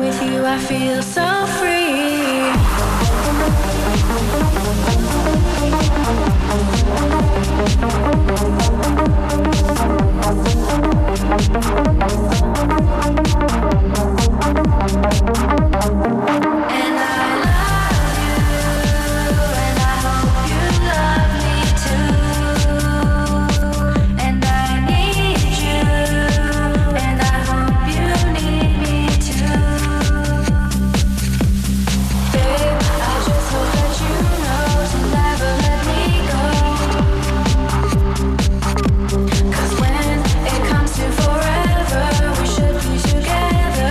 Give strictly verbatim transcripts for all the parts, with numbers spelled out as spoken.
with you, I feel so free. And I love you, and I hope you love me too. And I need you, and I hope you need me too. Babe, I just hope that you know to never let me go. 'Cause when it comes to forever, we should be together.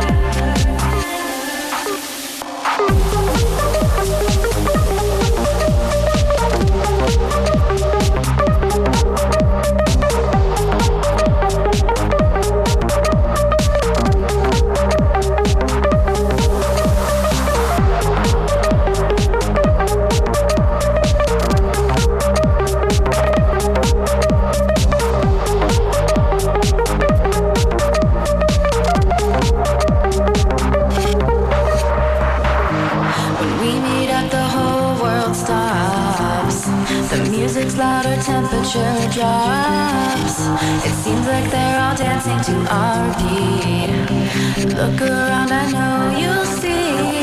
When we meet up, the whole world stops. The music's louder, temperature drops. It seems like they're all dancing to our beat. Look around, I know you'll see.